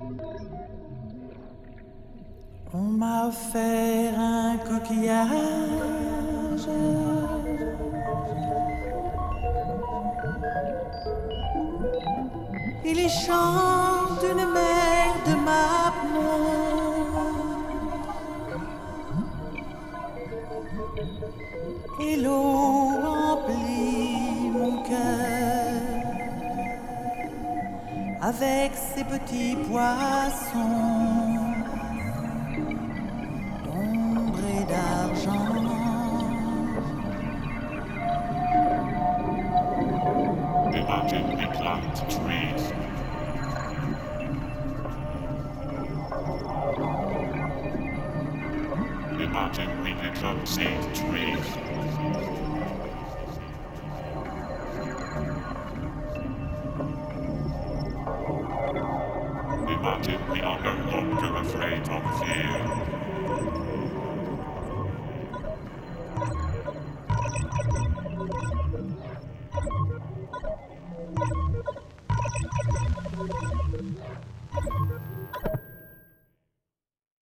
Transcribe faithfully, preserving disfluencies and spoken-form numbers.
On m'a offert un coquillage et les chants d'une mer de Mapnon et l'eau remplit mon cœur avec ses petits poissons d'ombre et d'argent. Imagine we plant trees. Imagine we become seed trees. Imagine we are no longer afraid of fear.